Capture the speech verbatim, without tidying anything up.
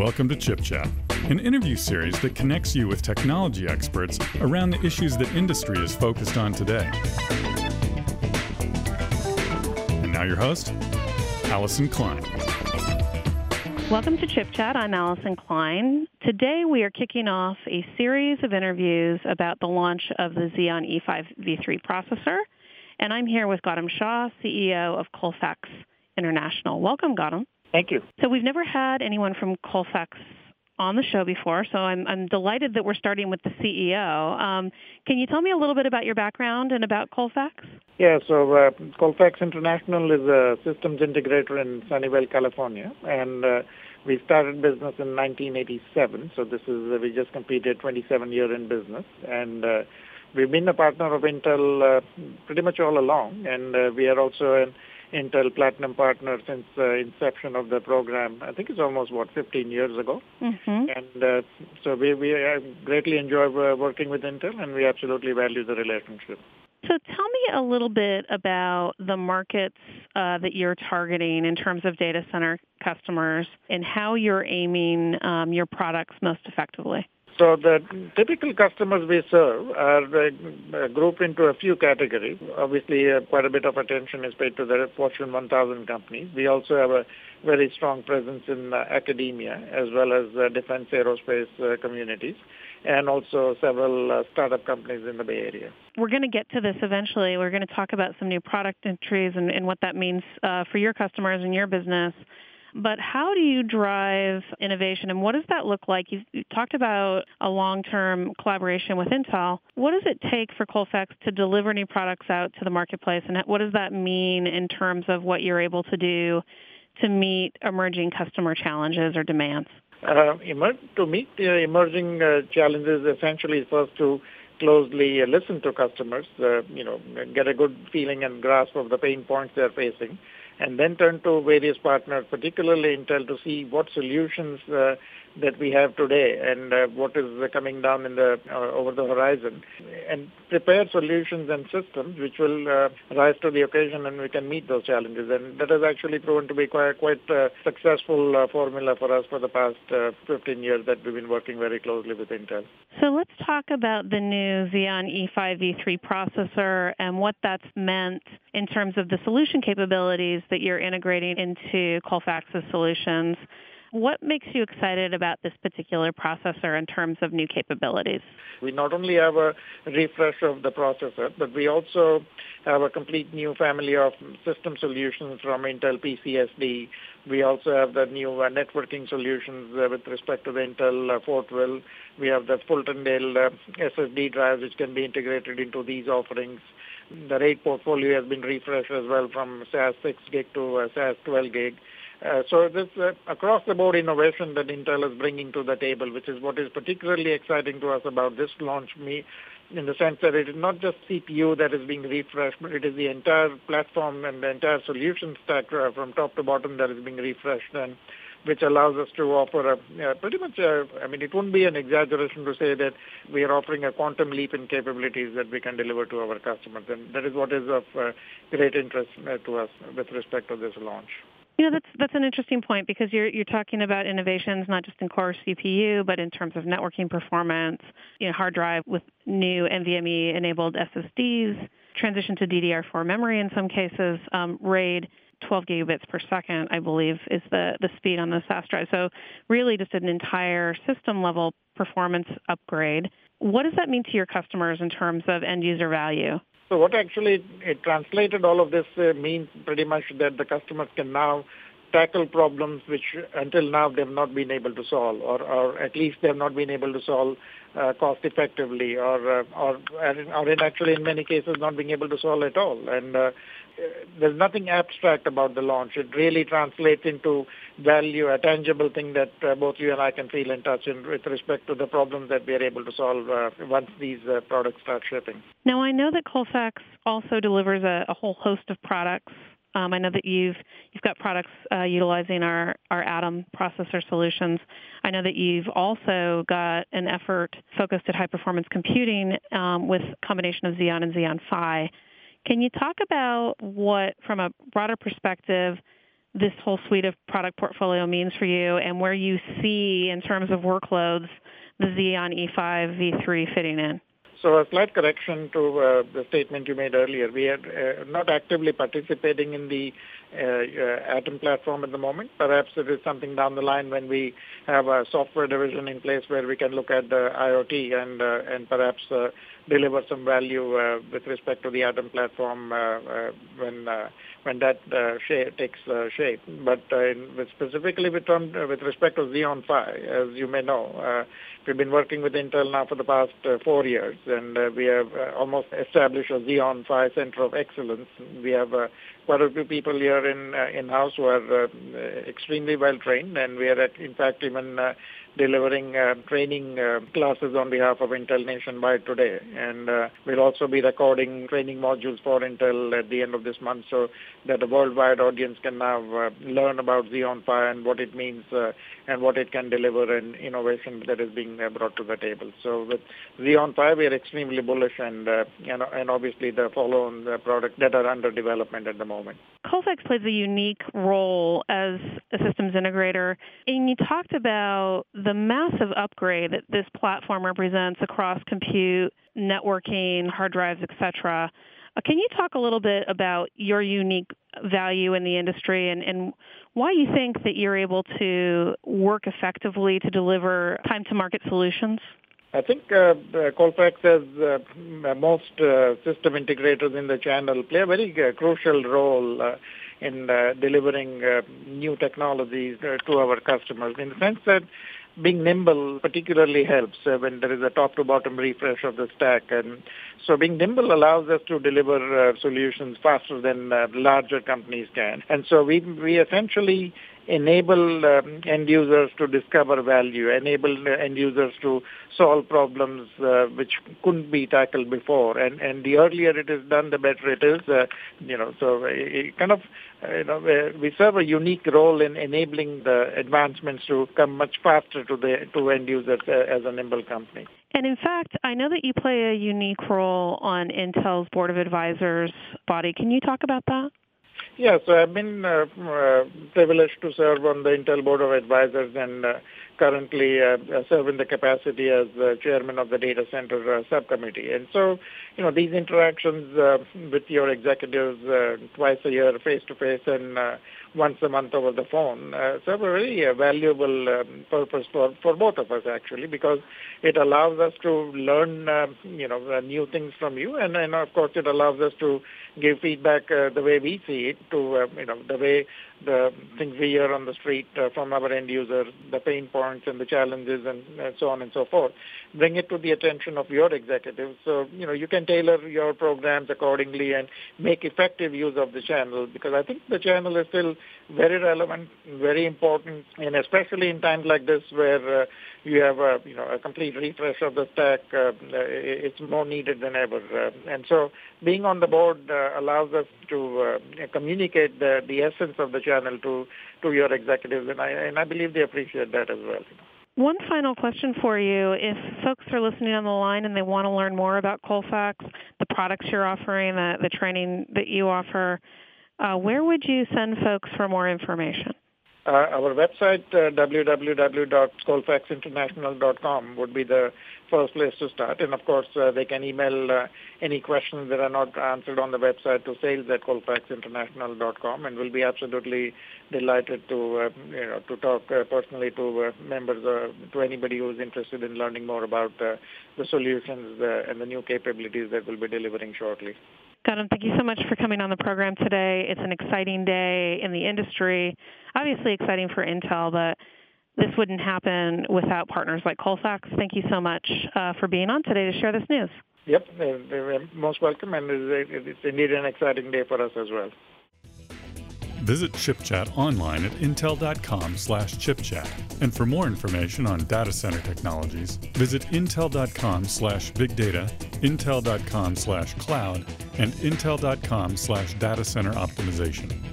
Welcome to Chip Chat, an interview series that connects you with technology experts around the issues that industry is focused on today. And now your host, Allison Klein. Welcome to Chip Chat. I'm Allison Klein. Today we are kicking off a series of interviews about the launch of the Xeon E five v three processor. And I'm here with Gautam Shah, C E O of Colfax International. Welcome, Gautam. Thank you. So we've never had anyone from Colfax on the show before, so I'm, I'm delighted that we're starting with the C E O. Um, can you tell me a little bit about your background and about Colfax? Yeah, so uh, Colfax International is a systems integrator in Sunnyvale, California, and uh, we started business in nineteen eighty-seven. So this is uh, we just completed twenty-seven years in business, and uh, we've been a partner of Intel uh, pretty much all along, and uh, we are also an Intel Platinum partner since uh, inception of the program. I think it's almost, what, fifteen years ago. Mm-hmm. And uh, so we, we uh, greatly enjoy uh, working with Intel, and we absolutely value the relationship. So tell me a little bit about the markets uh, that you're targeting in terms of data center customers and how you're aiming um, your products most effectively. So the typical customers we serve are uh, grouped into a few categories. Obviously, uh, quite a bit of attention is paid to the Fortune one thousand companies. We also have a very strong presence in uh, academia as well as uh, defense aerospace uh, communities, and also several uh, startup companies in the Bay Area. We're going to get to this eventually. We're going to talk about some new product entries and, and what that means uh, for your customers and your business. But how do you drive innovation, and what does that look like? You, you talked about a long-term collaboration with Intel. What does it take for Colfax to deliver new products out to the marketplace, and what does that mean in terms of what you're able to do to meet emerging customer challenges or demands? Uh, emer- to meet the emerging uh, challenges, essentially first to closely uh, listen to customers, uh, you know, get a good feeling and grasp of the pain points they're facing, and then turn to various partners, particularly Intel, to see what solutions uh, that we have today and uh, what is uh, coming down in the uh, over the horizon, and prepare solutions and systems which will uh, rise to the occasion and we can meet those challenges. And that has actually proven to be quite quite uh, successful uh, formula for us for the past uh, fifteen years that we've been working very closely with Intel. So let's talk about the new Xeon E five v three processor and what that's meant in terms of the solution capabilities that you're integrating into Colfax's solutions. What makes you excited about this particular processor in terms of new capabilities? We not only have a refresh of the processor, but we also have a complete new family of system solutions from Intel P C S D. We also have the new uh, networking solutions uh, with respect to the Intel uh, Fortwell. We have the Fultondale uh, S S D drives which can be integrated into these offerings. The RAID portfolio has been refreshed as well from S A S six gig to uh, S A S twelve gig. Uh, so this uh, across-the-board innovation that Intel is bringing to the table, which is what is particularly exciting to us about this launch, me, in the sense that it is not just C P U that is being refreshed, but it is the entire platform and the entire solution stack uh, from top to bottom that is being refreshed, and which allows us to offer a, uh, pretty much, a, I mean, it wouldn't be an exaggeration to say that we are offering a quantum leap in capabilities that we can deliver to our customers, and that is what is of uh, great interest uh, to us with respect to this launch. You know, that's that's an interesting point because you're you're talking about innovations not just in core C P U, but in terms of networking performance, you know, hard drive with new NVMe-enabled S S Ds, transition to D D R four memory in some cases, um, RAID, twelve gigabits per second, I believe, is the, the speed on the S A S drive. So really just an entire system-level performance upgrade. What does that mean to your customers in terms of end-user value? So what actually it translated all of this uh, means pretty much that the customers can now tackle problems which until now they've not been able to solve, or, or at least they've not been able to solve uh, cost effectively, or, uh, or or in actually in many cases not being able to solve at all. And uh, there's nothing abstract about the launch. It really translates into value, a tangible thing that uh, both you and I can feel and touch in with respect to the problems that we are able to solve uh, once these uh, products start shipping. Now, I know that Colfax also delivers a, a whole host of products. Um, I know that you've you've got products uh, utilizing our, our Atom processor solutions. I know that you've also got an effort focused at high-performance computing um, with a combination of Xeon and Xeon Phi. Can you talk about what, from a broader perspective, this whole suite of product portfolio means for you and where you see, in terms of workloads, the Xeon E five V three fitting in. So a slight correction to uh, the statement you made earlier. We are uh, not actively participating in the uh, uh, Atom platform at the moment. Perhaps it is something down the line when we have a software division in place where we can look at the IoT and uh, and perhaps uh, deliver some value uh, with respect to the Atom platform uh, uh, when uh, when that uh, shape takes uh, shape. But uh, in, with specifically with, um, with respect to Xeon Phi, as you may know, uh, we've been working with Intel now for the past uh, four years, and uh, we have uh, almost established a Xeon Phi Center of Excellence. We have uh, quite a few people here in uh, in-house who are uh, extremely well trained, and we are at, in fact even uh, delivering uh, training uh, classes on behalf of Intel nationwide today. And uh, we'll also be recording training modules for Intel at the end of this month so that the worldwide audience can now uh, learn about Xeon Phi and what it means uh, and what it can deliver and innovation that is being uh, brought to the table. So with Xeon Phi, we are extremely bullish and, uh, and, and obviously the follow-on uh, products that are under development at the moment. Colfax plays a unique role as a systems integrator, and you talked about the massive upgrade that this platform represents across compute, networking, hard drives, et cetera. Uh, can you talk a little bit about your unique value in the industry and, and why you think that you're able to work effectively to deliver time-to-market solutions? I think uh, Colfax, as uh, most uh, system integrators in the channel, play a very uh, crucial role uh, in uh, delivering uh, new technologies uh, to our customers, in the sense that being nimble particularly helps uh, when there is a top-to-bottom refresh of the stack. And so being nimble allows us to deliver uh, solutions faster than uh, larger companies can. And so we we essentially enable um, end users to discover value, enable end users to solve problems uh, which couldn't be tackled before. And, and the earlier it is done, the better it is. Uh, you know, so it kind of, uh, you know, we serve a unique role in enabling the advancements to come much faster to the to end users uh, as a nimble company. And in fact, I know that you play a unique role on Intel's Board of Advisors body. Can you talk about that? Yeah, so I've been uh, uh, privileged to serve on the Intel Board of Advisors and uh, currently uh, serve in the capacity as uh, chairman of the data center uh, subcommittee. And so, you know, these interactions uh, with your executives uh, twice a year, face-to-face, and uh, once a month over the phone uh, serve a very uh, valuable um, purpose for, for both of us, actually, because it allows us to learn, uh, you know, uh, new things from you. And, and, of course, it allows us to give feedback uh, the way we see it to, uh, you know, the way the things we hear on the street uh, from our end users, the pain points and the challenges and uh, so on and so forth. Bring it to the attention of your executives. So, you know, you can tailor your programs accordingly and make effective use of the channel, because I think the channel is still very relevant, very important, and especially in times like this where uh, you have a, you know, a complete refresh of the stack, uh, it's more needed than ever. Uh, and so being on the board uh, allows us to uh, communicate the, the essence of the channel to, to your executives, and I, and I believe they appreciate that as well. One final question for you. If folks are listening on the line and they want to learn more about Colfax, the products you're offering, the, the training that you offer, uh, where would you send folks for more information? Uh, our website, uh, w w w dot colfax international dot com, would be the first place to start. And, of course, uh, they can email uh, any questions that are not answered on the website to sales at colfax international dot com, and we'll be absolutely delighted to, uh, you know, to talk uh, personally to uh, members, uh, to anybody who is interested in learning more about uh, the solutions uh, and the new capabilities that we'll be delivering shortly. Gautam, thank you so much for coming on the program today. It's an exciting day in the industry, obviously exciting for Intel, but this wouldn't happen without partners like Colfax. Thank you so much uh, for being on today to share this news. Yep, they're most welcome, and it's indeed an exciting day for us as well. Visit ChipChat online at intel.com slash chipchat. And for more information on data center technologies, visit intel.com slash big data, intel.com slash cloud, and intel.com slash data center optimization.